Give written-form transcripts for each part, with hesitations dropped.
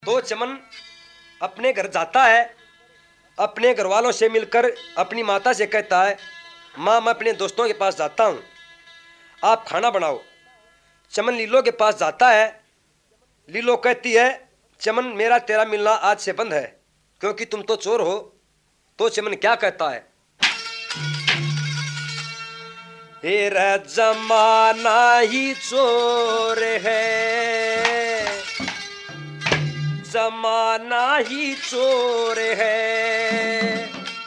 तो चमन अपने घर जाता है, अपने घर वालों से मिलकर अपनी माता से कहता है, माँ मैं अपने दोस्तों के पास जाता हूँ, आप खाना बनाओ। चमन लीलो के पास जाता है। लीलो कहती है, चमन मेरा तेरा मिलना आज से बंद है क्योंकि तुम तो चोर हो। तो चमन क्या कहता है, तेरा जमाना ही चोर है, जमाना ही चोर है,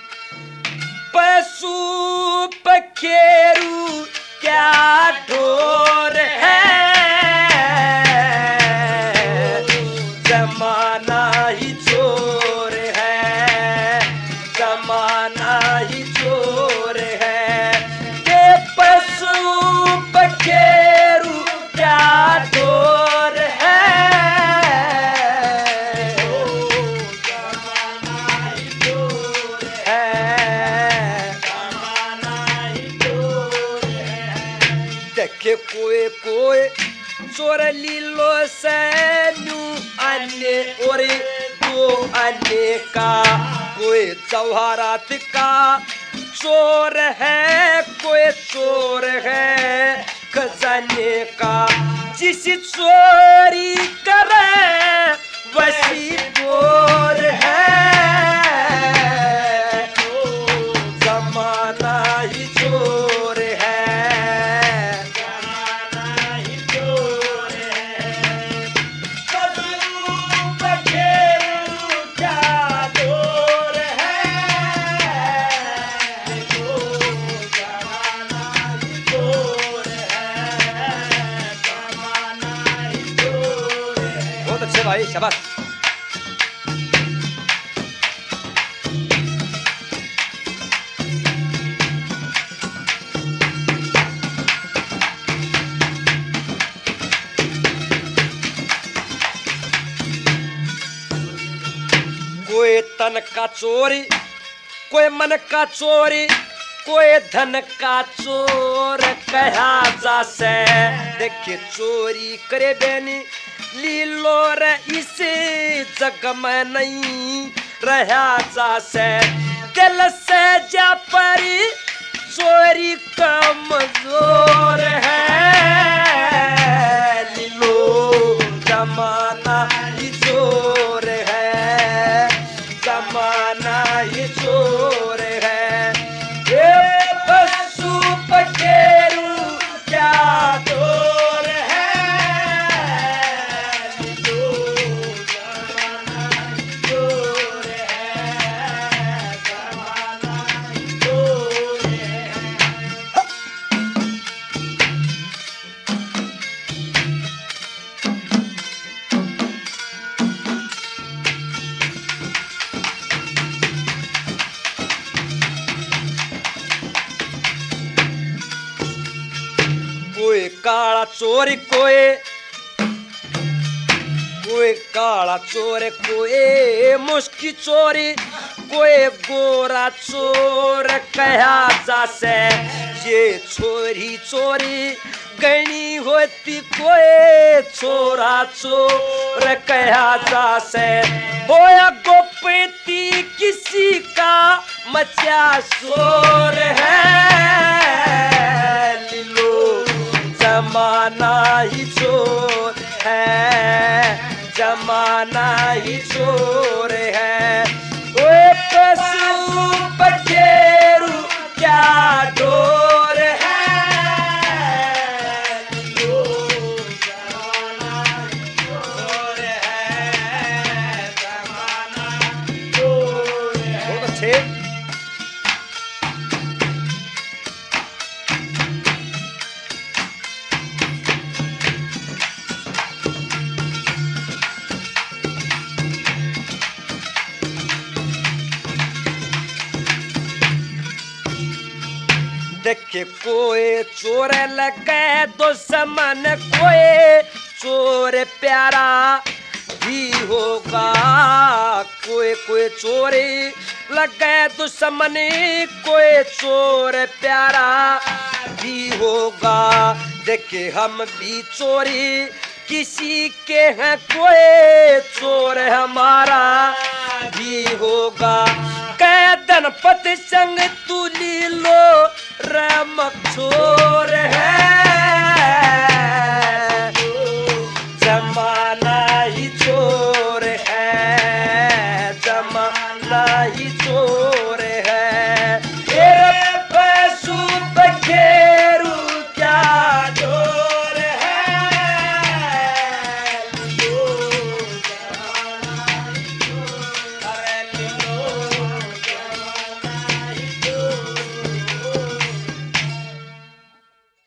पशु पखेरु क्या ढोर है, जमाना ही चोर है, जमाना ही चोर है, के पशु पखेरु क्या ढोर है, जमाना ही चोर है, जमाना ही चोर है। देखे कोई कोई चोर लीलो से नू अन्य और दो अन्य का, कोई जवाहरात का चोर है, कोई चोर है खजाने का, जिस चोरी करे वही चोर है, जमाना ही चोर है, जमाना ही चोर है, पशु पखेरु क्या ढोर है, जमाना ही चोर है, जमाना ही चोर है। बहुत अच्छे भाई, शाबाश। कोई तन का चोरी, कोई मन का चोरी, कोई धन का चोर कहा जा से, देखे चोरी करे बेनी लीलो रे इसे जग में नहीं रहा जा से, दिल से जा परी चोरी कमजोर है, लीलो जमाना ही चोर है, जमाना ही चोर है, ये पशु पखेरु क्या ढोर है, लीलो जमाना ही चोर है, जमाना ही चोर है। कोई काला चोर, कोई काला चोर, कोई मुश्की चोरी, कोई गोरा चोर कहा जा से, ये छोरी चोरी गणी होती, कोई छोरा चोर कहा जा से, होया गोपति किसी का मचा शोर है, लीलो जमाना ही चोर है, जमाना ही चोर है, ओ पशु पखेरु क्या ढोर है, लीलो जमाना ही चोर है, जमाना ही चोर है। बहुत अच्छे। देखे कोई चोर लगे दुश्मन, कोई चोर प्यारा भी होगा, कोई कोई चोरी लगे दुश्मन, कोई चोर प्यारा भी होगा, देखे हम भी चोरी किसी के हैं कोई चोर हमारा भी होगा। कै धनपति संग तू ली लो रे मक्षो